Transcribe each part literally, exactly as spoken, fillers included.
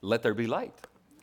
Let there be light.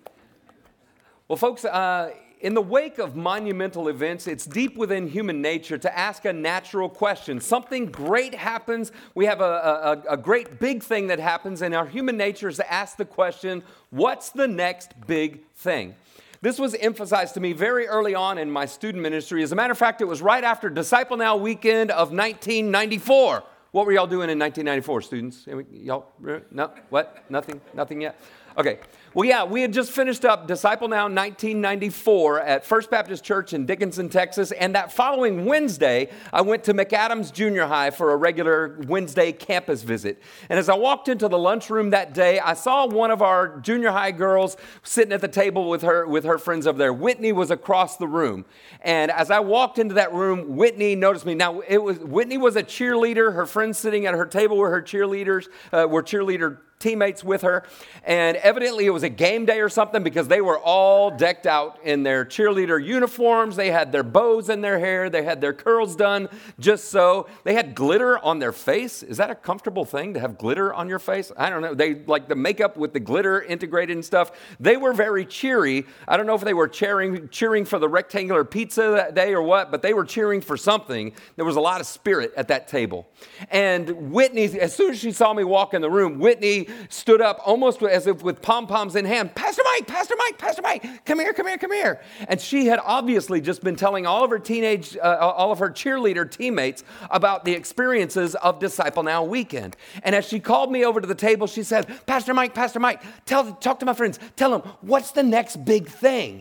Well, folks, uh, in the wake of monumental events, it's deep within human nature to ask a natural question. Something great happens. We have a, a, a great big thing that happens, and our human nature is to ask the question, what's the next big thing? This was emphasized to me very early on in my student ministry. As a matter of fact, it was right after Disciple Now weekend of nineteen ninety-four. What were y'all doing in nineteen ninety-four, students? Y'all, no, what? Nothing? Nothing yet? Okay. Well, yeah, we had just finished up Disciple Now nineteen ninety-four at First Baptist Church in Dickinson, Texas. And that following Wednesday, I went to McAdams Junior High for a regular Wednesday campus visit. And as I walked into the lunchroom that day, I saw one of our junior high girls sitting at the table with her with her friends over there. Whitney was across the room. And as I walked into that room, Whitney noticed me. Now, it was Whitney was a cheerleader. Her friends sitting at her table were her cheerleaders, uh, were cheerleader teammates with her, and evidently it was a game day or something because they were all decked out in their cheerleader uniforms. They had their bows in their hair. They had their curls done just so. They had glitter on their face. Is that a comfortable thing to have glitter on your face? I don't know. They like the makeup with the glitter integrated and stuff. They were very cheery. I don't know if they were cheering cheering for the rectangular pizza that day or what, but they were cheering for something. There was a lot of spirit at that table. And Whitney, as soon as she saw me walk in the room, Whitney stood up almost as if with pom-poms in hand. Pastor Mike, Pastor Mike, Pastor Mike, come here, come here, come here. And she had obviously just been telling all of her teenage, uh, all of her cheerleader teammates about the experiences of Disciple Now weekend. And as she called me over to the table, she said, Pastor Mike, Pastor Mike, tell, talk to my friends. Tell them, what's the next big thing?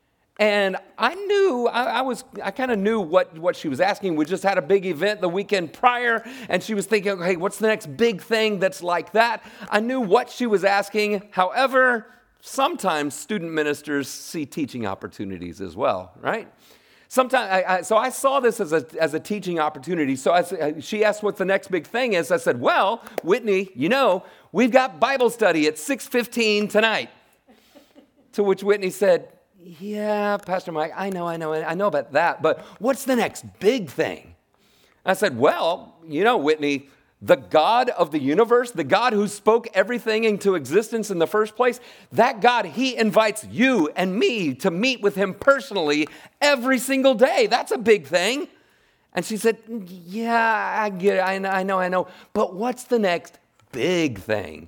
And I knew, I, I was, I kind of knew what, what she was asking. We just had a big event the weekend prior, and she was thinking, okay, what's the next big thing that's like that? I knew what she was asking. However, sometimes student ministers see teaching opportunities as well, right? Sometimes, I, I, so I saw this as a, as a teaching opportunity. So I, she asked what the next big thing is. I said, well, Whitney, you know, we've got Bible study at six fifteen tonight. To which Whitney said, yeah, Pastor Mike, I know, I know, I know about that, but what's the next big thing? I said, well, you know, Whitney, the God of the universe, the God who spoke everything into existence in the first place, that God, he invites you and me to meet with him personally every single day. That's a big thing. And she said, yeah, I get it, I know, I know, I know, but what's the next big thing?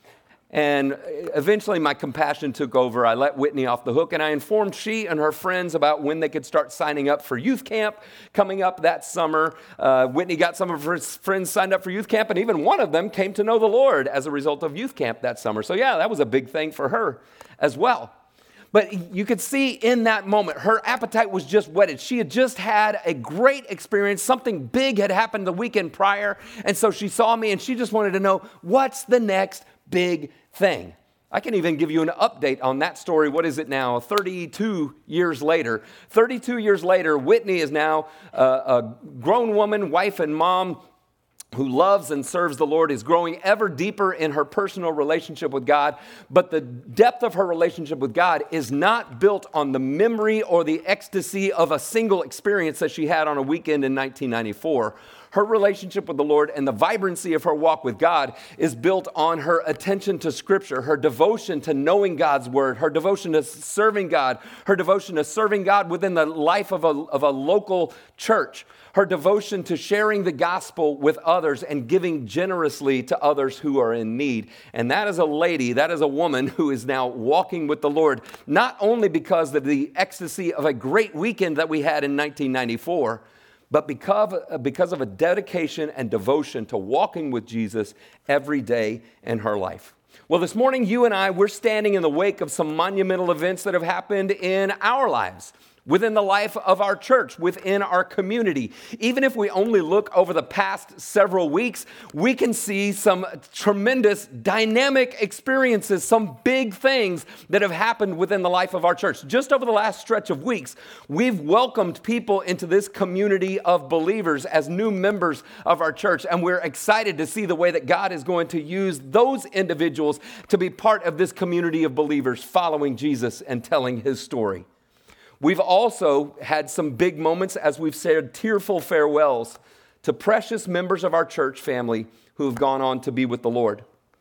And eventually my compassion took over. I let Whitney off the hook, and I informed she and her friends about when they could start signing up for youth camp coming up that summer. Uh, Whitney got some of her friends signed up for youth camp, and even one of them came to know the Lord as a result of youth camp that summer. So yeah, that was a big thing for her as well. But you could see in that moment, her appetite was just whetted. She had just had a great experience. Something big had happened the weekend prior. And so she saw me and she just wanted to know, what's the next big thing? I can even give you an update on that story. What is it now? thirty-two years later. thirty-two years later, Whitney is now a, a grown woman, wife and mom, who loves and serves the Lord, is growing ever deeper in her personal relationship with God. But the depth of her relationship with God is not built on the memory or the ecstasy of a single experience that she had on a weekend in nineteen ninety-four. Her relationship with the Lord and the vibrancy of her walk with God is built on her attention to Scripture, her devotion to knowing God's Word, her devotion to serving God, her devotion to serving God within the life of a, of a local church, her devotion to sharing the gospel with others and giving generously to others who are in need. And that is a lady, that is a woman who is now walking with the Lord, not only because of the ecstasy of a great weekend that we had in nineteen ninety-four, but because, because of a dedication and devotion to walking with Jesus every day in her life. Well, this morning, you and I, we're standing in the wake of some monumental events that have happened in our lives, within the life of our church, within our community. Even if we only look over the past several weeks, we can see some tremendous dynamic experiences, some big things that have happened within the life of our church. Just over the last stretch of weeks, we've welcomed people into this community of believers as new members of our church, and we're excited to see the way that God is going to use those individuals to be part of this community of believers following Jesus and telling his story. We've also had some big moments as we've said tearful farewells to precious members of our church family who have gone on to be with the Lord.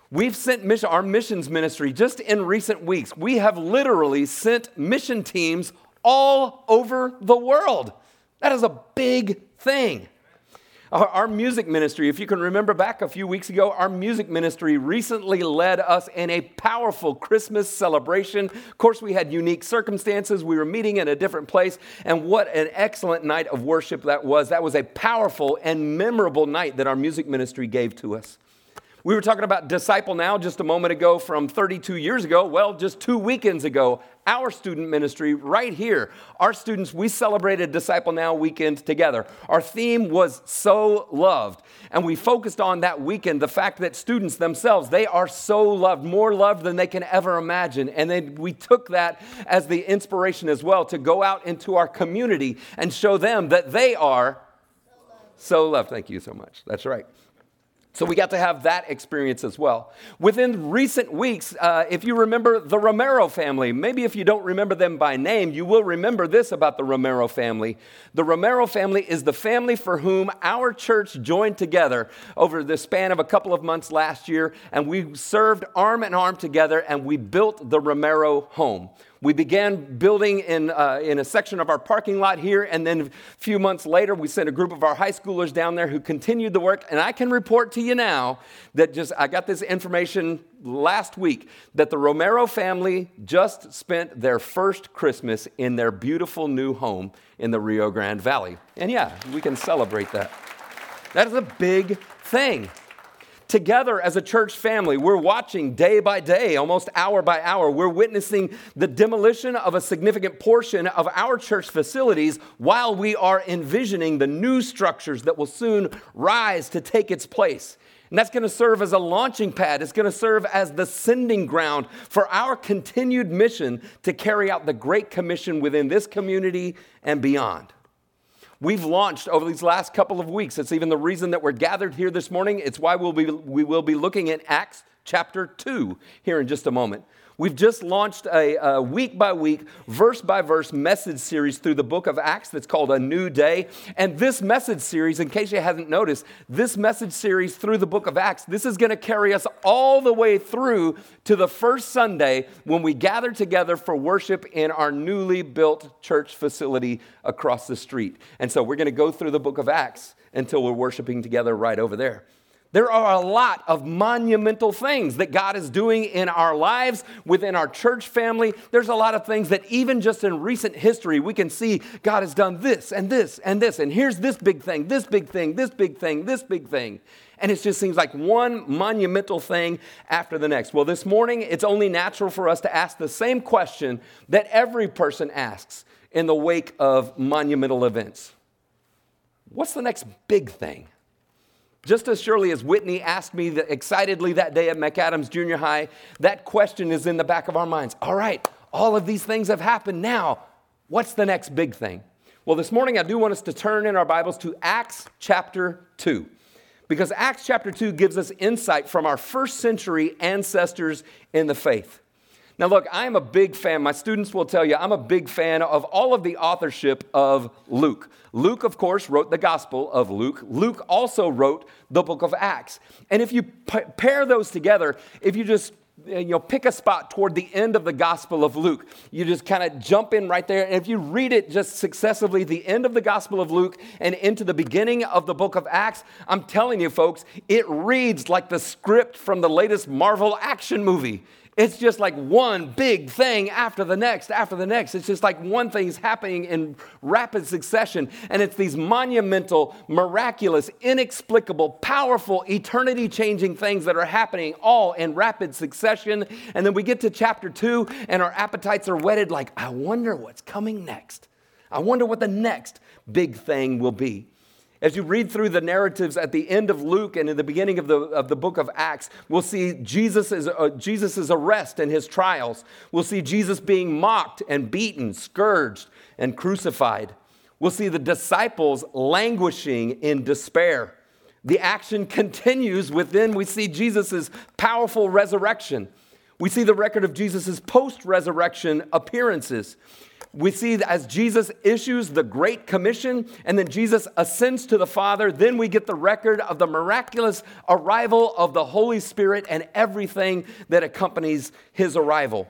We've sent mission, our missions ministry just in recent weeks. We have literally sent mission teams all over the world. That is a big thing. Our, our music ministry, if you can remember back a few weeks ago, our music ministry recently led us in a powerful Christmas celebration. Of course, we had unique circumstances. We were meeting in a different place, and what an excellent night of worship that was. That was a powerful and memorable night that our music ministry gave to us. We were talking about Disciple Now just a moment ago from thirty-two years ago. Well, just two weekends ago, our student ministry right here, our students, we celebrated Disciple Now weekend together. Our theme was So Loved. And we focused on that weekend the fact that students themselves, they are so loved, more loved than they can ever imagine. And then we took that as the inspiration as well to go out into our community and show them that they are so loved. Thank you so much. That's right. So we got to have that experience as well. Within recent weeks, uh, if you remember the Romero family, maybe if you don't remember them by name, you will remember this about the Romero family. The Romero family is the family for whom our church joined together over the span of a couple of months last year, and we served arm in arm together, and we built the Romero home. We began building in uh, in a section of our parking lot here, and then a few months later, we sent a group of our high schoolers down there who continued the work. And I can report to you now that just I got this information last week that the Romero family just spent their first Christmas in their beautiful new home in the Rio Grande Valley. And yeah, we can celebrate that. That is a big thing. Together as a church family, we're watching day by day, almost hour by hour. We're witnessing the demolition of a significant portion of our church facilities while we are envisioning the new structures that will soon rise to take its place. And that's going to serve as a launching pad. It's going to serve as the sending ground for our continued mission to carry out the Great Commission within this community and beyond. We've launched over these last couple of weeks. It's even the reason that we're gathered here this morning. It's why we'll be, we will be looking at Acts chapter two here in just a moment. We've just launched a, a week-by-week, verse-by-verse message series through the book of Acts that's called A New Day. And this message series, in case you haven't noticed, this message series through the book of Acts, this is going to carry us all the way through to the first Sunday when we gather together for worship in our newly built church facility across the street. And so we're going to go through the book of Acts until we're worshiping together right over there. There are a lot of monumental things that God is doing in our lives, within our church family. There's a lot of things that even just in recent history, we can see God has done this and this and this. And here's this big thing, this big thing, this big thing, this big thing. And it just seems like one monumental thing after the next. Well, this morning, it's only natural for us to ask the same question that every person asks in the wake of monumental events. What's the next big thing? Just as surely as Whitney asked me that excitedly that day at McAdams Junior High, that question is in the back of our minds. All right, all of these things have happened now. What's the next big thing? Well, this morning I do want us to turn in our Bibles to Acts chapter two. Because Acts chapter two gives us insight from our first century ancestors in the faith. Now look, I'm a big fan, my students will tell you, I'm a big fan of all of the authorship of Luke. Luke, of course, wrote the Gospel of Luke. Luke also wrote the book of Acts. And if you p- pair those together, if you just you know, pick a spot toward the end of the Gospel of Luke, you just kind of jump in right there. And if you read it just successively, the end of the Gospel of Luke and into the beginning of the book of Acts, I'm telling you folks, it reads like the script from the latest Marvel action movie. It's just like one big thing after the next, after the next. It's just like one thing's happening in rapid succession. And it's these monumental, miraculous, inexplicable, powerful, eternity-changing things that are happening all in rapid succession. And then we get to chapter two, and our appetites are whetted like, I wonder what's coming next. I wonder what the next big thing will be. As you read through the narratives at the end of Luke and in the beginning of the, of the book of Acts, we'll see Jesus' uh, Jesus's arrest and his trials. We'll see Jesus being mocked and beaten, scourged, and crucified. We'll see the disciples languishing in despair. The action continues within, we see Jesus' powerful resurrection. We see the record of Jesus' post-resurrection appearances. We see that as Jesus issues the Great Commission and then Jesus ascends to the Father, then we get the record of the miraculous arrival of the Holy Spirit and everything that accompanies his arrival.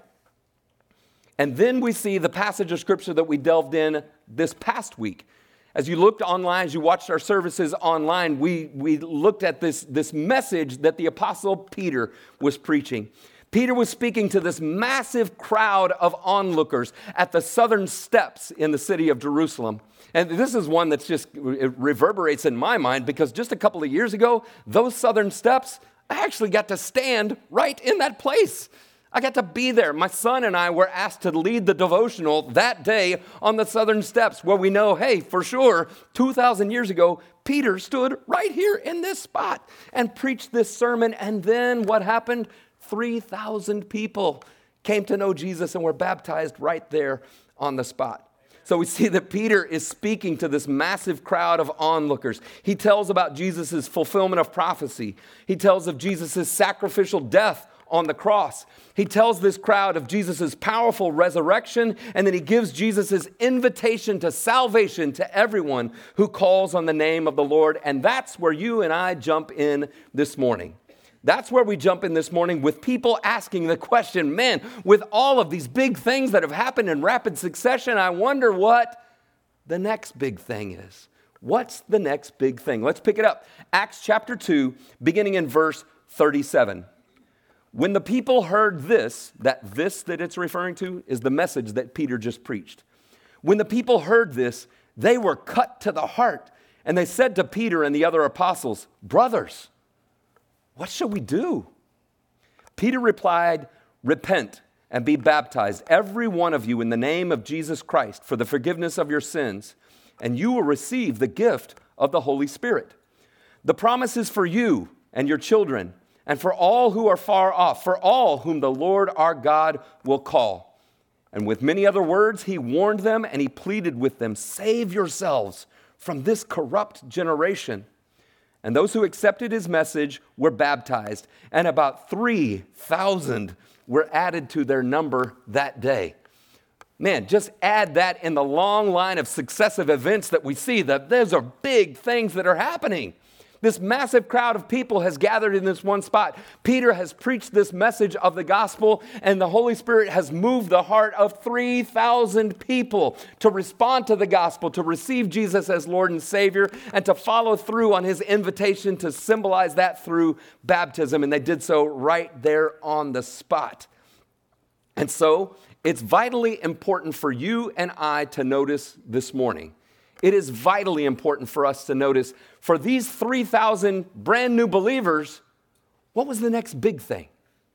And then we see the passage of Scripture that we delved in this past week. As you looked online, as you watched our services online, we, we looked at this, this message that the Apostle Peter was preaching. Peter was speaking to this massive crowd of onlookers at the southern steps in the city of Jerusalem. And this is one that's just, it reverberates in my mind because just a couple of years ago, those southern steps, I actually got to stand right in that place. I got to be there. My son and I were asked to lead the devotional that day on the southern steps where we know, hey, for sure, two thousand years ago, Peter stood right here in this spot and preached this sermon. And then what happened? three thousand people came to know Jesus and were baptized right there on the spot. So we see that Peter is speaking to this massive crowd of onlookers. He tells about Jesus' fulfillment of prophecy. He tells of Jesus' sacrificial death on the cross. He tells this crowd of Jesus' powerful resurrection, and then he gives Jesus' invitation to salvation to everyone who calls on the name of the Lord. And that's where you and I jump in this morning. That's where we jump in this morning with people asking the question, man, with all of these big things that have happened in rapid succession, I wonder what the next big thing is. What's the next big thing? Let's pick it up. Acts chapter two, beginning in verse thirty-seven. When the people heard this, that this that it's referring to is the message that Peter just preached. When the people heard this, they were cut to the heart, and they said to Peter and the other apostles, brothers, what shall we do? Peter replied, repent and be baptized, every one of you, in the name of Jesus Christ for the forgiveness of your sins, and you will receive the gift of the Holy Spirit. The promise is for you and your children, and for all who are far off, for all whom the Lord our God will call. And with many other words, he warned them and he pleaded with them, save yourselves from this corrupt generation. And those who accepted his message were baptized, and about three thousand were added to their number that day. Man, just add that in the long line of successive events that we see, that those are big things that are happening. This massive crowd of people has gathered in this one spot. Peter has preached this message of the gospel, and the Holy Spirit has moved the heart of three thousand people to respond to the gospel, to receive Jesus as Lord and Savior, and to follow through on his invitation to symbolize that through baptism. And they did so right there on the spot. And so it's vitally important for you and I to notice this morning. It is vitally important for us to notice, for these three thousand brand new believers, what was the next big thing?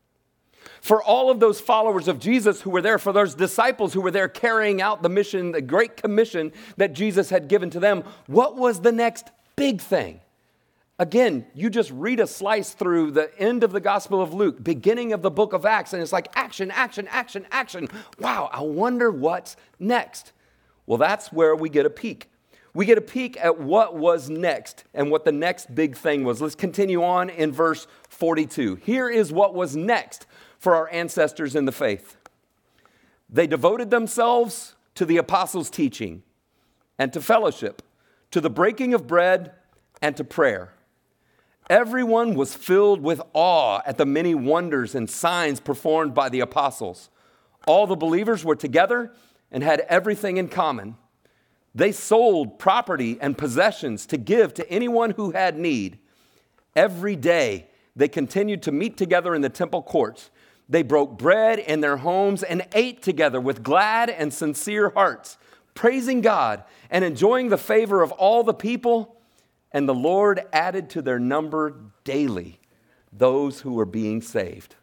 For all of those followers of Jesus who were there, for those disciples who were there carrying out the mission, the Great Commission that Jesus had given to them, what was the next big thing? Again, you just read a slice through the end of the Gospel of Luke, beginning of the book of Acts, and it's like action, action, action, action. Wow, I wonder what's next. Well, that's where we get a peek. We get a peek at what was next and what the next big thing was. Let's continue on in verse forty-two. Here is what was next for our ancestors in the faith. They devoted themselves to the apostles' teaching and to fellowship, to the breaking of bread and to prayer. Everyone was filled with awe at the many wonders and signs performed by the apostles. All the believers were together and had everything in common. They sold property and possessions to give to anyone who had need. Every day, they continued to meet together in the temple courts. They broke bread in their homes and ate together with glad and sincere hearts, praising God and enjoying the favor of all the people. And the Lord added to their number daily those who were being saved.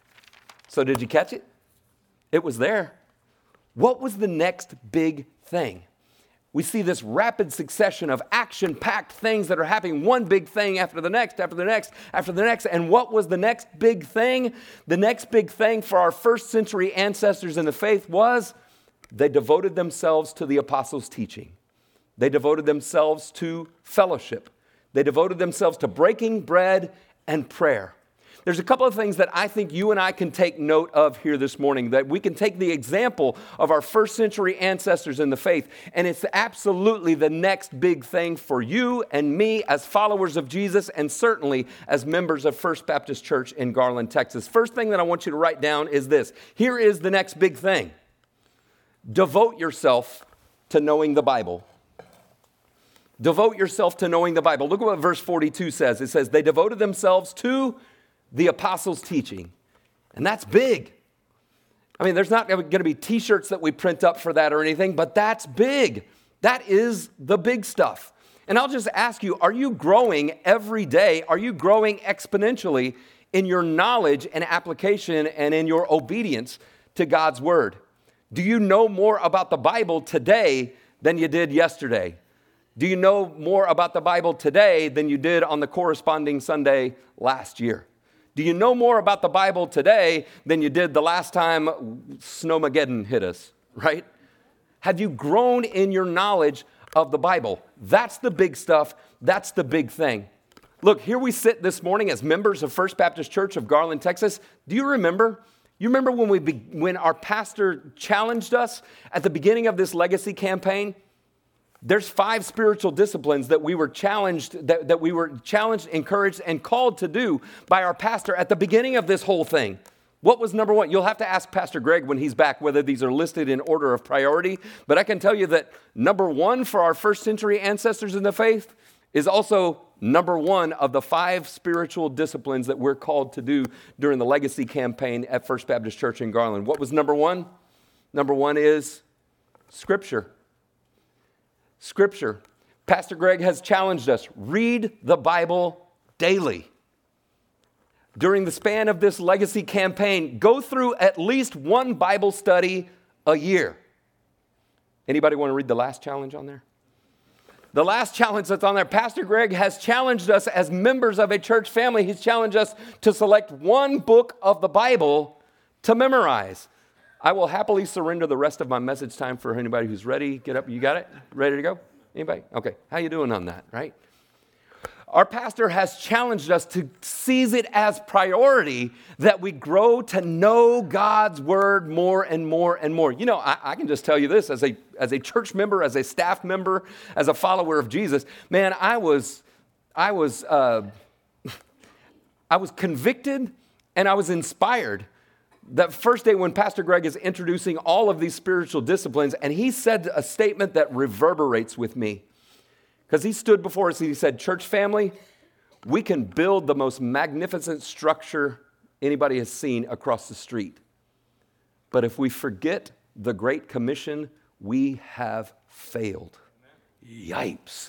So did you catch it? It was there. What was the next big thing? We see this rapid succession of action-packed things that are happening, one big thing after the next, after the next, after the next. And what was the next big thing? The next big thing for our first century ancestors in the faith was they devoted themselves to the apostles' teaching. They devoted themselves to fellowship. They devoted themselves to breaking bread and prayer. there's a couple of things that I think you and I can take note of here this morning, that we can take the example of our first century ancestors in the faith, and it's absolutely the next big thing for you and me as followers of Jesus, and certainly as members of First Baptist Church in Garland, Texas. First thing that I want you to write down is this. Here is the next big thing. Devote yourself to knowing the Bible. Devote yourself to knowing the Bible. Look at what verse forty-two says. It says, they devoted themselves to the apostles' teaching. And that's big. I mean, there's not going to be t-shirts that we print up for that or anything, but that's big. That is the big stuff. And I'll just ask you, are you growing every day? Are you growing exponentially in your knowledge and application and in your obedience to God's word? Do you know more about the Bible today than you did yesterday? Do you know more about the Bible today than you did on the corresponding Sunday last year? Do you know more about the Bible today than you did the last time Snowmageddon hit us, right? Have you grown in your knowledge of the Bible? That's the big stuff. That's the big thing. Look, here we sit this morning as members of First Baptist Church of Garland, Texas. Do you remember? You remember when we be, when our pastor challenged us at the beginning of this legacy campaign? There's five spiritual disciplines that we were challenged, that, that we were challenged, encouraged, and called to do by our pastor at the beginning of this whole thing. What was number one? You'll have to ask Pastor Greg when he's back whether these are listed in order of priority. But I can tell you that number one for our first century ancestors in the faith is also number one of the five spiritual disciplines that we're called to do during the legacy campaign at First Baptist Church in Garland. What was number one? Number one is Scripture. Scripture. Pastor Greg has challenged us. Read the Bible daily. During the span of this legacy campaign, go through at least one Bible study a year. Anybody want to read the last challenge on there? The last challenge that's on there, Pastor Greg has challenged us as members of a church family. He's challenged us to select one book of the Bible to memorize. I will happily surrender the rest of my message time for anybody who's ready. Get up. You got it? Ready to go? Anybody? Okay. How you doing on that, right? Our pastor has challenged us to seize it as priority that we grow to know God's word more and more and more. You know, I, I can just tell you this, as a, as a church member, as a staff member, as a follower of Jesus, man, I was, I was, uh, I was convicted and I was inspired that first day when Pastor Greg is introducing all of these spiritual disciplines, and he said a statement that reverberates with me. Because he stood before us and he said, church family, we can build the most magnificent structure anybody has seen across the street. But if we forget the Great Commission, we have failed. Yipes.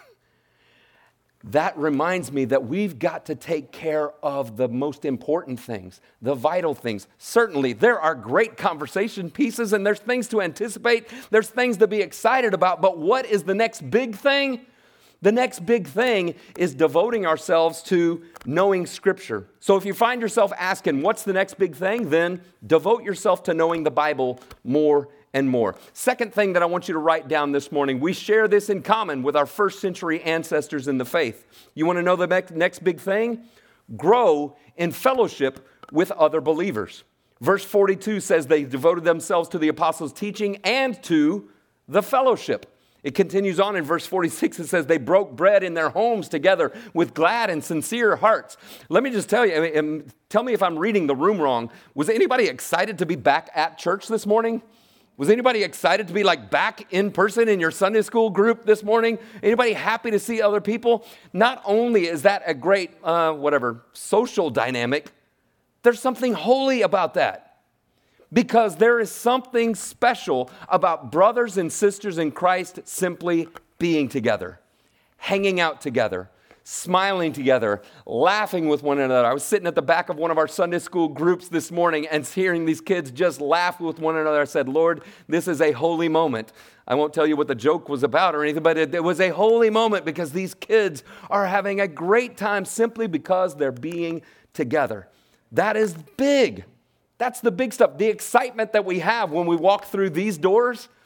That reminds me that we've got to take care of the most important things, the vital things. Certainly, there are great conversation pieces and there's things to anticipate. There's things to be excited about. But what is the next big thing? The next big thing is devoting ourselves to knowing Scripture. So if you find yourself asking, what's the next big thing? Then devote yourself to knowing the Bible more and more. Second thing that I want you to write down this morning, we share this in common with our first century ancestors in the faith. You want to know the next big thing? Grow in fellowship with other believers. Verse forty-two says they devoted themselves to the apostles' teaching and to the fellowship. It continues on in verse forty-six. It says they broke bread in their homes together with glad and sincere hearts. Let me just tell you, I mean, tell me if I'm reading the room wrong. Was anybody excited to be back at church this morning? Was anybody excited to be like back in person in your Sunday school group this morning? Anybody happy to see other people? Not only is that a great, uh, whatever, social dynamic, there's something holy about that. Because there is something special about brothers and sisters in Christ simply being together, hanging out together, smiling together, laughing with one another. I was sitting at the back of one of our Sunday school groups this morning and hearing these kids just laugh with one another. I said, Lord, this is a holy moment. I won't tell you what the joke was about or anything, but it, it was a holy moment because these kids are having a great time simply because they're being together. That is big. That's the big stuff. The excitement that we have when we walk through these doors,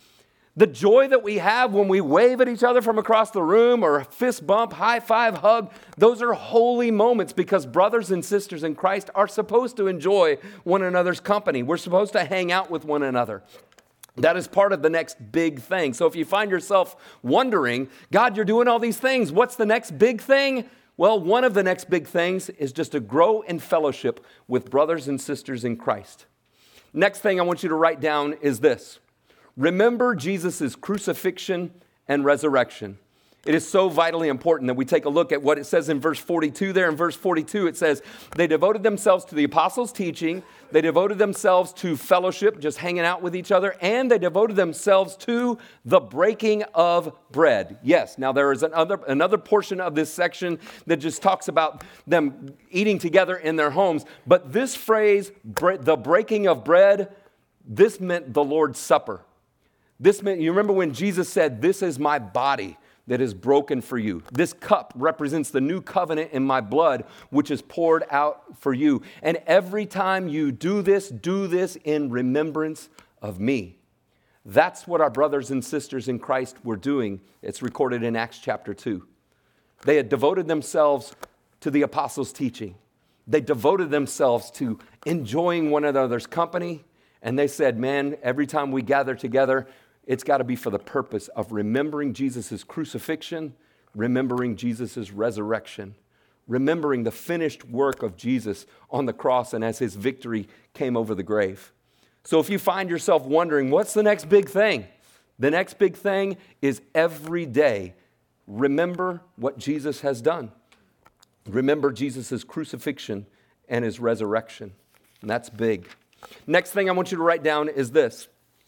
The joy that we have when we wave at each other from across the room or fist bump, high five, hug, those are holy moments because brothers and sisters in Christ are supposed to enjoy one another's company. We're supposed to hang out with one another. That is part of the next big thing. So if you find yourself wondering, God, you're doing all these things, what's the next big thing? Well, one of the next big things is just to grow in fellowship with brothers and sisters in Christ. Next thing I want you to write down is this. Remember Jesus' crucifixion and resurrection. It is so vitally important that we take a look at what it says in verse forty-two there. In verse forty-two, it says, they devoted themselves to the apostles' teaching. They devoted themselves to fellowship, just hanging out with each other. And they devoted themselves to the breaking of bread. Yes, now there is another, another portion of this section that just talks about them eating together in their homes. But this phrase, the breaking of bread, this meant the Lord's Supper. This meant, you remember when Jesus said, this is my body that is broken for you. This cup represents the new covenant in my blood, which is poured out for you. And every time you do this, do this in remembrance of me. That's what our brothers and sisters in Christ were doing. It's recorded in Acts chapter two. They had devoted themselves to the apostles' teaching. They devoted themselves to enjoying one another's company. And they said, man, every time we gather together, it's got to be for the purpose of remembering Jesus' crucifixion, remembering Jesus' resurrection, remembering the finished work of Jesus on the cross and as his victory came over the grave. So if you find yourself wondering, what's the next big thing? The next big thing is every day, remember what Jesus has done. Remember Jesus' crucifixion and his resurrection. And that's big. Next thing I want you to write down is this.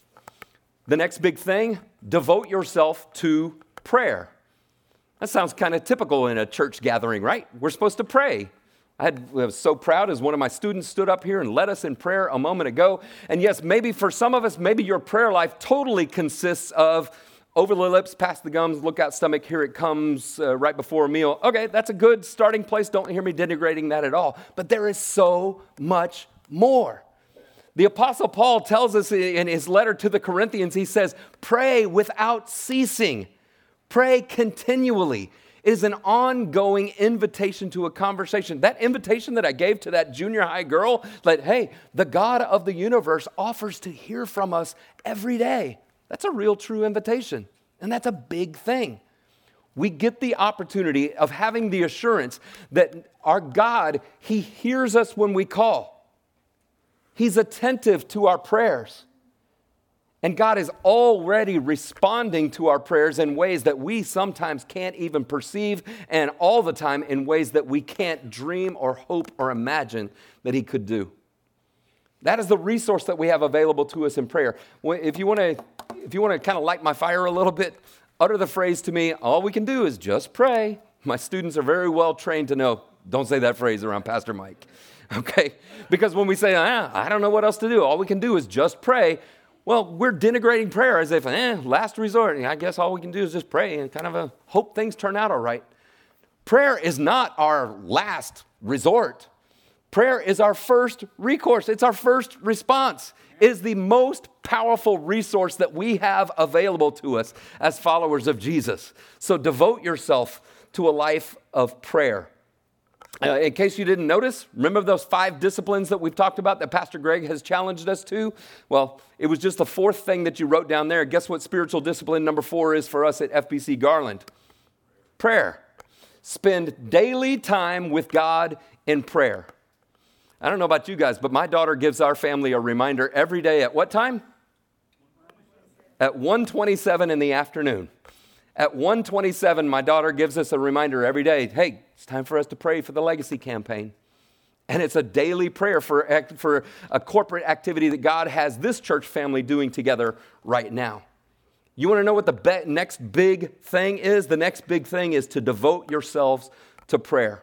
The next big thing, devote yourself to prayer. That sounds kind of typical in a church gathering, right? We're supposed to pray. I, had, I was so proud as one of my students stood up here and led us in prayer a moment ago. And yes, maybe for some of us, maybe your prayer life totally consists of over the lips, past the gums, look out stomach, here it comes uh, right before a meal. Okay, that's a good starting place. Don't hear me denigrating that at all. But there is so much more. The Apostle Paul tells us in his letter to the Corinthians, he says, pray without ceasing. Pray continually. It is an ongoing invitation to a conversation. That invitation that I gave to that junior high girl, that, hey, the God of the universe offers to hear from us every day. That's a real true invitation. And that's a big thing. We get the opportunity of having the assurance that our God, he hears us when we call. He's attentive to our prayers. And God is already responding to our prayers in ways that we sometimes can't even perceive, and all the time in ways that we can't dream or hope or imagine that he could do. That is the resource that we have available to us in prayer. If you want to, if you want to kind of light my fire a little bit, utter the phrase to me, all we can do is just pray. My students are very well trained to know, don't say that phrase around Pastor Mike. Okay? Because when we say, ah, I don't know what else to do, all we can do is just pray, well, we're denigrating prayer as if, eh, last resort. I guess all we can do is just pray and kind of a hope things turn out all right. Prayer is not our last resort. Prayer is our first recourse. It's our first response. It is the most powerful resource that we have available to us as followers of Jesus. So devote yourself to a life of prayer. Uh, in case you didn't notice, remember those five disciplines that we've talked about that Pastor Greg has challenged us to? Well, it was just the fourth thing that you wrote down there. Guess what spiritual discipline number four is for us at F B C Garland? Prayer. Spend daily time with God in prayer. I don't know about you guys, but my daughter gives our family a reminder every day at what time? At one twenty-seven in the afternoon. At one twenty-seven, my daughter gives us a reminder every day, hey, it's time for us to pray for the Legacy campaign. And it's a daily prayer for, for a corporate activity that God has this church family doing together right now. You want to know what the be- next big thing is? The next big thing is to devote yourselves to prayer.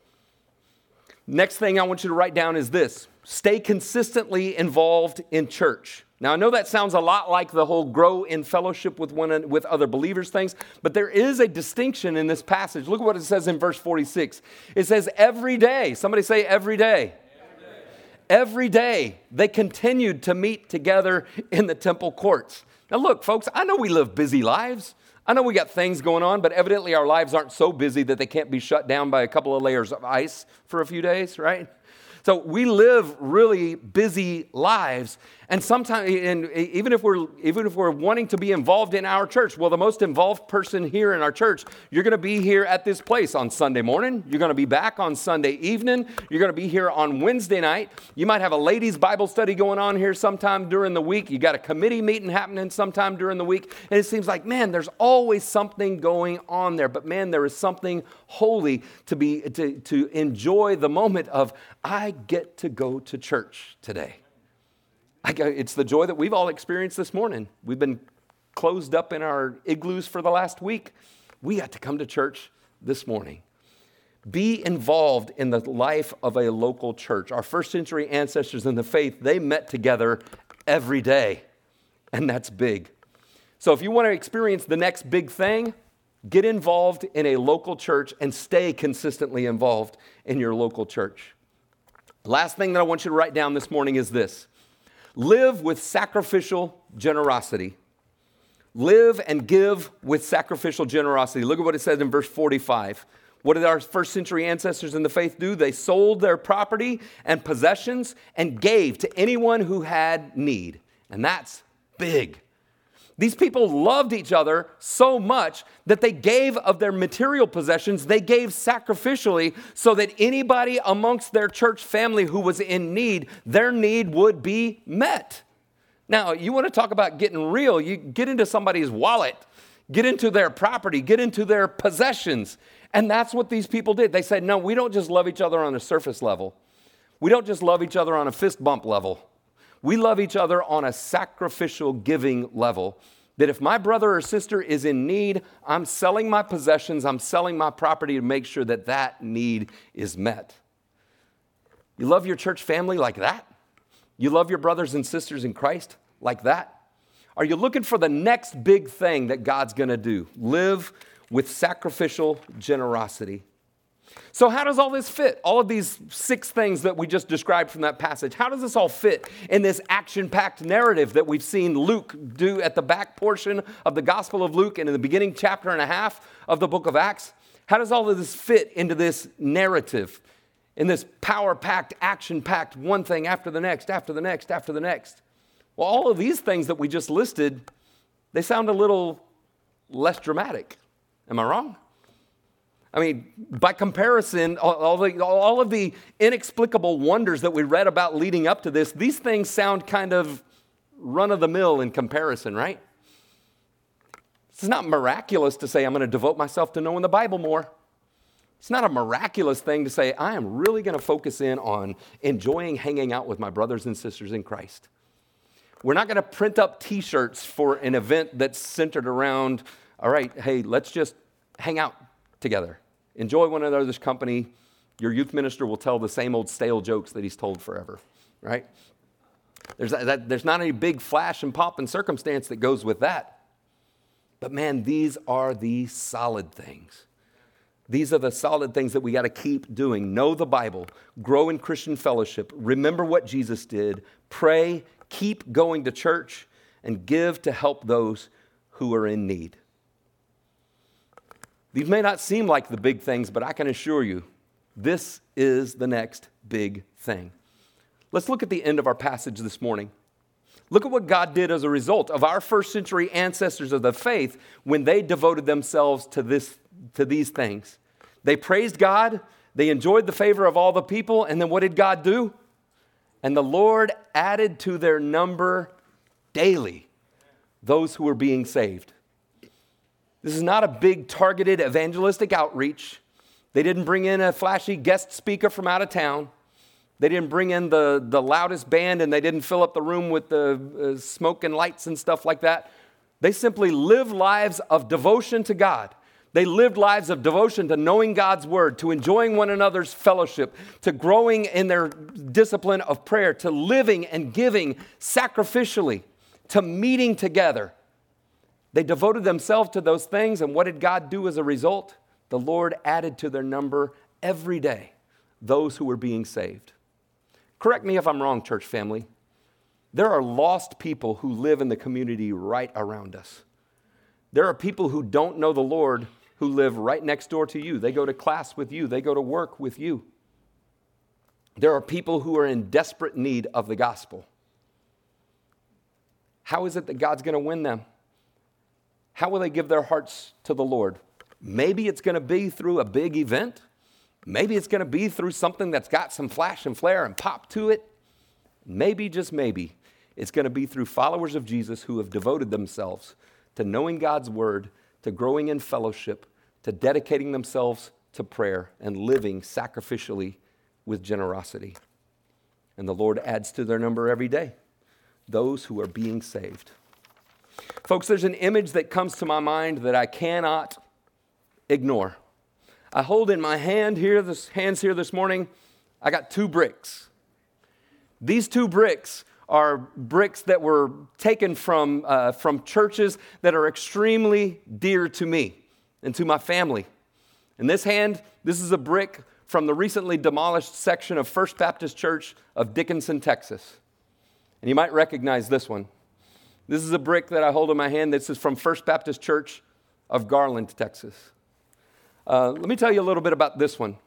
Next thing I want you to write down is this. Stay consistently involved in church. Now, I know that sounds a lot like the whole grow in fellowship with one with other believers things, but there is a distinction in this passage. Look at what it says in verse forty-six. It says every day. Somebody say every day. Every day, every day they continued to meet together in the temple courts. Now look, folks, I know we live busy lives. I know we got things going on, but evidently our lives aren't so busy that they can't be shut down by a couple of layers of ice for a few days, right? So we live really busy lives, and sometimes, and even if we're even if we're wanting to be involved in our church, well, the most involved person here in our church, you're going to be here at this place on Sunday morning. You're going to be back on Sunday evening. You're going to be here on Wednesday night. You might have a ladies' Bible study going on here sometime during the week. You got a committee meeting happening sometime during the week, and it seems like, man, there's always something going on there. But man, there is something holy to be to to enjoy the moment of, I get to go to church today. I go, it's the joy that we've all experienced this morning. We've been closed up in our igloos for the last week. We got to come to church this morning. Be involved in the life of a local church. Our first century ancestors in the faith, they met together every day, and that's big. So if you want to experience the next big thing, get involved in a local church and stay consistently involved in your local church. Last thing that I want you to write down this morning is this. Live with sacrificial generosity. Live and give with sacrificial generosity. Look at what it says in verse forty-five. What did our first century ancestors in the faith do? They sold their property and possessions and gave to anyone who had need. And that's big. These people loved each other so much that they gave of their material possessions, they gave sacrificially so that anybody amongst their church family who was in need, their need would be met. Now, you want to talk about getting real, you get into somebody's wallet, get into their property, get into their possessions. And that's what these people did. They said, no, we don't just love each other on a surface level. We don't just love each other on a fist bump level. We love each other on a sacrificial giving level. That if my brother or sister is in need, I'm selling my possessions, I'm selling my property to make sure that that need is met. You love your church family like that? You love your brothers and sisters in Christ like that? Are you looking for the next big thing that God's going to do? Live with sacrificial generosity. So how does all this fit? All of these six things that we just described from that passage, how does this all fit in this action-packed narrative that we've seen Luke do at the back portion of the Gospel of Luke and in the beginning chapter and a half of the book of Acts? How does all of this fit into this narrative, in this power-packed, action-packed, one thing after the next, after the next, after the next? Well, all of these things that we just listed, they sound a little less dramatic. Am I wrong? I mean, by comparison, all, the, all of the inexplicable wonders that we read about leading up to this, these things sound kind of run-of-the-mill in comparison, right? It's not miraculous to say, I'm going to devote myself to knowing the Bible more. It's not a miraculous thing to say, I am really going to focus in on enjoying hanging out with my brothers and sisters in Christ. We're not going to print up T-shirts for an event that's centered around, all right, hey, let's just hang out together. Enjoy one another's company. Your youth minister will tell the same old stale jokes that he's told forever, right? There's, that, there's not any big flash and pop and circumstance that goes with that. But man, these are the solid things. These are the solid things that we got to keep doing. Know the Bible, grow in Christian fellowship, remember what Jesus did, pray, keep going to church, and give to help those who are in need. These may not seem like the big things, but I can assure you, this is the next big thing. Let's look at the end of our passage this morning. Look at what God did as a result of our first century ancestors of the faith when they devoted themselves to this, to these things. They praised God, they enjoyed the favor of all the people, and then what did God do? And the Lord added to their number daily those who were being saved. This is not a big targeted evangelistic outreach. They didn't bring in a flashy guest speaker from out of town. They didn't bring in the, the loudest band, and they didn't fill up the room with the uh, smoke and lights and stuff like that. They simply lived lives of devotion to God. They lived lives of devotion to knowing God's word, to enjoying one another's fellowship, to growing in their discipline of prayer, to living and giving sacrificially, to meeting together. They devoted themselves to those things, and what did God do as a result? The Lord added to their number every day those who were being saved. Correct me if I'm wrong, church family. There are lost people who live in the community right around us. There are people who don't know the Lord who live right next door to you. They go to class with you. They go to work with you. There are people who are in desperate need of the gospel. How is it that God's going to win them? How will they give their hearts to the Lord? Maybe it's going to be through a big event. Maybe it's going to be through something that's got some flash and flare and pop to it. Maybe, just maybe, it's going to be through followers of Jesus who have devoted themselves to knowing God's word, to growing in fellowship, to dedicating themselves to prayer and living sacrificially with generosity. And the Lord adds to their number every day those who are being saved. Folks, there's an image that comes to my mind that I cannot ignore. I hold in my hand here, this hands here this morning, I got two bricks. These two bricks are bricks that were taken from, uh, from churches that are extremely dear to me and to my family. In this hand, this is a brick from the recently demolished section of First Baptist Church of Dickinson, Texas. And you might recognize this one. This is a brick that I hold in my hand. This is from First Baptist Church of Garland, Texas. Uh, let me tell you a little bit about this one.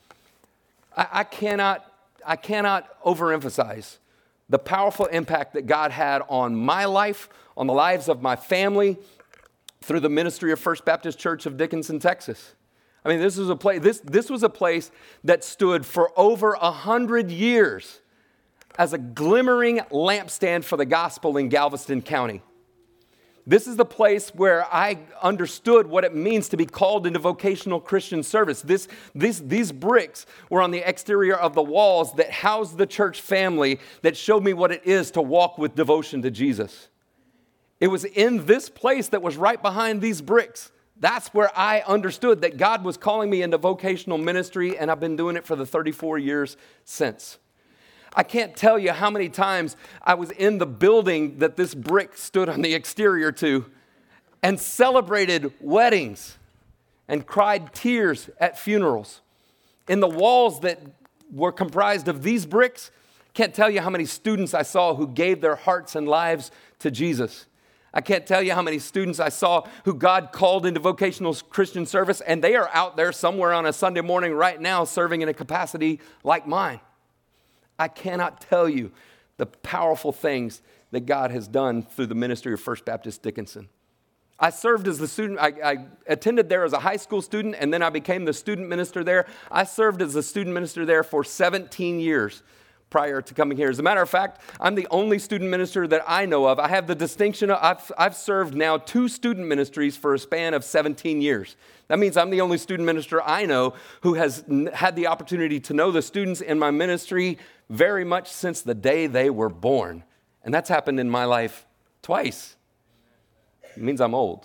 I, I cannot, I cannot overemphasize the powerful impact that God had on my life, on the lives of my family, through the ministry of First Baptist Church of Dickinson, Texas. I mean, this was a place. This this was a place that stood for over a hundred years as a glimmering lampstand for the gospel in Galveston County. This is the place where I understood what it means to be called into vocational Christian service. This, this, these bricks were on the exterior of the walls that housed the church family that showed me what it is to walk with devotion to Jesus. It was in this place that was right behind these bricks. That's where I understood that God was calling me into vocational ministry, and I've been doing it for the thirty-four years since. I can't tell you how many times I was in the building that this brick stood on the exterior to and celebrated weddings and cried tears at funerals. In the walls that were comprised of these bricks, can't tell you how many students I saw who gave their hearts and lives to Jesus. I can't tell you how many students I saw who God called into vocational Christian service, and they are out there somewhere on a Sunday morning right now serving in a capacity like mine. I cannot tell you the powerful things that God has done through the ministry of First Baptist Dickinson. I served as the student, I, I attended there as a high school student, and then I became the student minister there. I served as a student minister there for seventeen years prior to coming here. As a matter of fact, I'm the only student minister that I know of. I have the distinction of, I've, I've served now two student ministries for a span of seventeen years. That means I'm the only student minister I know who has had the opportunity to know the students in my ministry very much since the day they were born. And that's happened in my life twice. It means I'm old.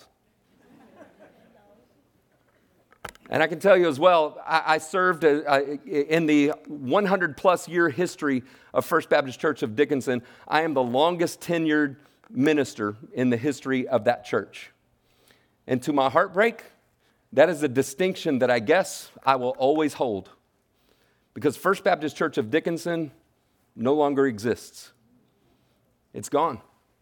And I can tell you as well, I, I served a, a, in the one hundred plus year history of First Baptist Church of Dickinson. I am the longest tenured minister in the history of that church. And to my heartbreak, that is a distinction that I guess I will always hold. Because First Baptist Church of Dickinson no longer exists. It's gone.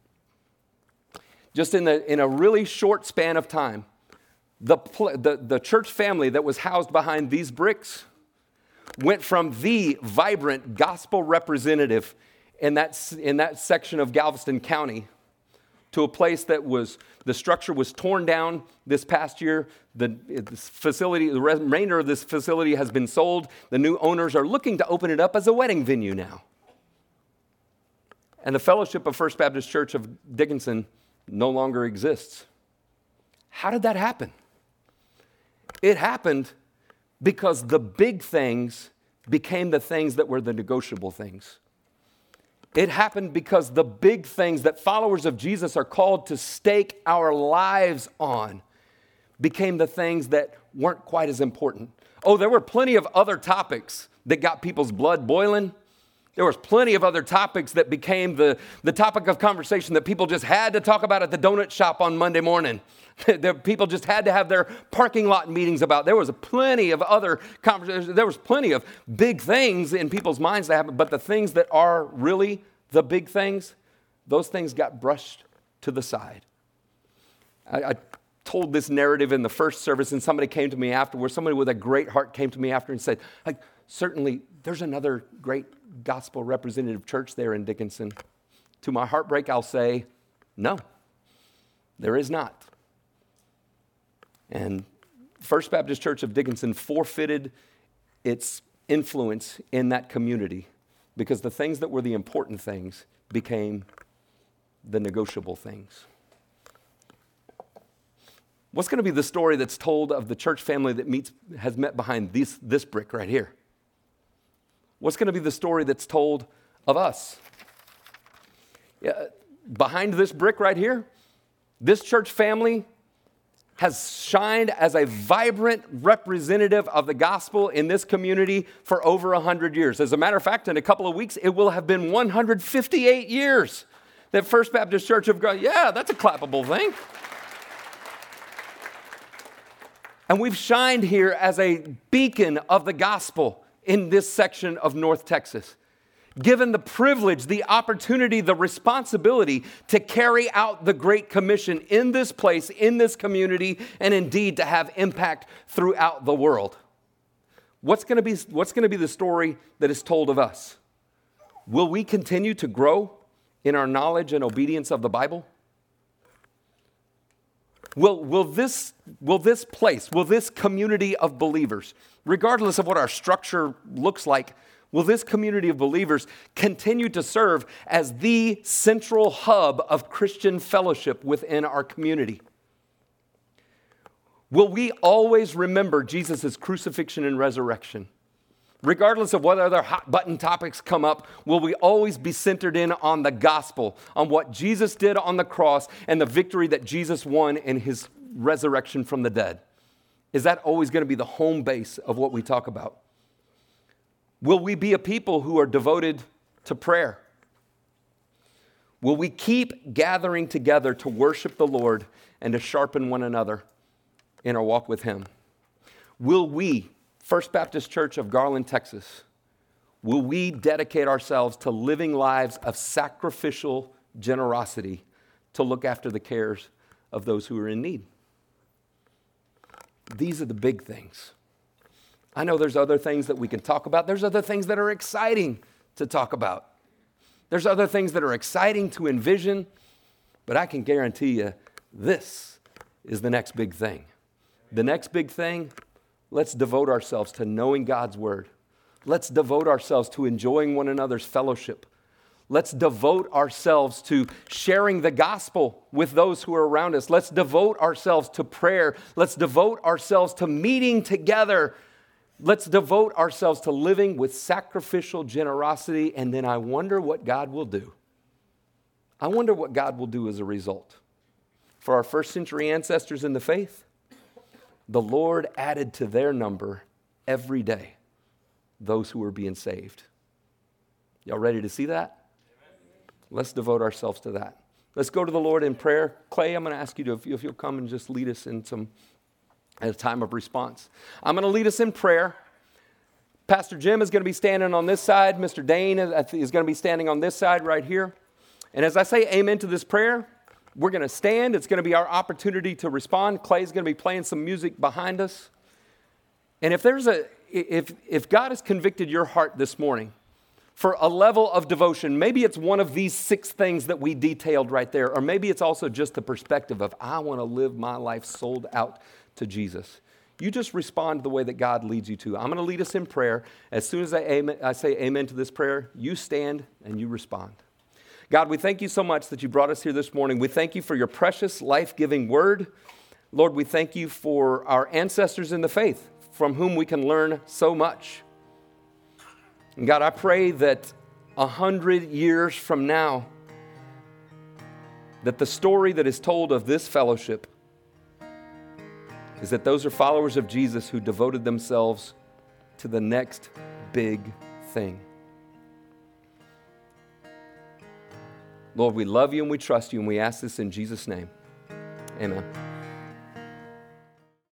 Just in, the, in a really short span of time, the, the, the church family that was housed behind these bricks went from the vibrant gospel representative in that, in that section of Galveston County to a place that was, the structure was torn down this past year. The this facility, the remainder of this facility has been sold. The new owners are looking to open it up as a wedding venue now. And the fellowship of First Baptist Church of Dickinson no longer exists. How did that happen? It happened because the big things became the things that were the negotiable things. It happened because the big things that followers of Jesus are called to stake our lives on became the things that weren't quite as important. Oh, there were plenty of other topics that got people's blood boiling. There was plenty of other topics that became the, the topic of conversation that people just had to talk about at the donut shop on Monday morning. That people just had to have their parking lot meetings about. There was plenty of other conversations. There was plenty of big things in people's minds that happen. But the things that are really the big things those things got brushed to the side. I, I told this narrative in the first service, and somebody came to me afterwards. Somebody with a great heart came to me after and said, like, certainly there's another great gospel representative church there in Dickinson. To my heartbreak, I'll say, no, there is not. And First Baptist Church of Dickinson forfeited its influence in that community because the things that were the important things became the negotiable things. What's going to be the story that's told of the church family that meets, has met behind this, this brick right here? What's going to be the story that's told of us? Yeah, behind this brick right here, this church family has shined as a vibrant representative of the gospel in this community for over one hundred years. As a matter of fact, in a couple of weeks, it will have been one hundred fifty-eight years that First Baptist Church have gone, yeah, that's a clappable thing. And we've shined here as a beacon of the gospel in this section of North Texas. Given the privilege, the opportunity, the responsibility to carry out the Great Commission in this place, in this community, and indeed to have impact throughout the world. What's going to be, what's going to be the story that is told of us? Will we continue to grow in our knowledge and obedience of the Bible? Will, will, this, will this place, will this community of believers, regardless of what our structure looks like, will this community of believers continue to serve as the central hub of Christian fellowship within our community? Will we always remember Jesus' crucifixion and resurrection? Regardless of what other hot button topics come up, will we always be centered in on the gospel, on what Jesus did on the cross and the victory that Jesus won in his resurrection from the dead? Is that always going to be the home base of what we talk about? Will we be a people who are devoted to prayer? Will we keep gathering together to worship the Lord and to sharpen one another in our walk with him? Will we, First Baptist Church of Garland, Texas, will we dedicate ourselves to living lives of sacrificial generosity to look after the cares of those who are in need? These are the big things. I know there's other things that we can talk about. There's other things that are exciting to talk about. There's other things that are exciting to envision, but I can guarantee you this is the next big thing. The next big thing, let's devote ourselves to knowing God's word. Let's devote ourselves to enjoying one another's fellowship. Let's devote ourselves to sharing the gospel with those who are around us. Let's devote ourselves to prayer. Let's devote ourselves to meeting together. Let's devote ourselves to living with sacrificial generosity, and then I wonder what God will do. I wonder what God will do as a result. For our first century ancestors in the faith, the Lord added to their number every day those who were being saved. Y'all ready to see that? Let's devote ourselves to that. Let's go to the Lord in prayer. Clay, I'm going to ask you to, if you'll come and just lead us in some at a time of response. I'm going to lead us in prayer. Pastor Jim is going to be standing on this side. Mister Dane is going to be standing on this side right here. And as I say amen to this prayer, we're going to stand. It's going to be our opportunity to respond. Clay's going to be playing some music behind us. And if there's a, if if God has convicted your heart this morning for a level of devotion, maybe it's one of these six things that we detailed right there, or maybe it's also just the perspective of, I want to live my life sold out to Jesus. You just respond the way that God leads you to. I'm going to lead us in prayer. As soon as I, amen, I say amen to this prayer, you stand and you respond. God, we thank you so much that you brought us here this morning. We thank you for your precious, life-giving word. Lord, we thank you for our ancestors in the faith, from whom we can learn so much. And God, I pray that a hundred years from now, that the story that is told of this fellowship is that those are followers of Jesus who devoted themselves to the next big thing. Lord, we love you and we trust you, and we ask this in Jesus' name. Amen.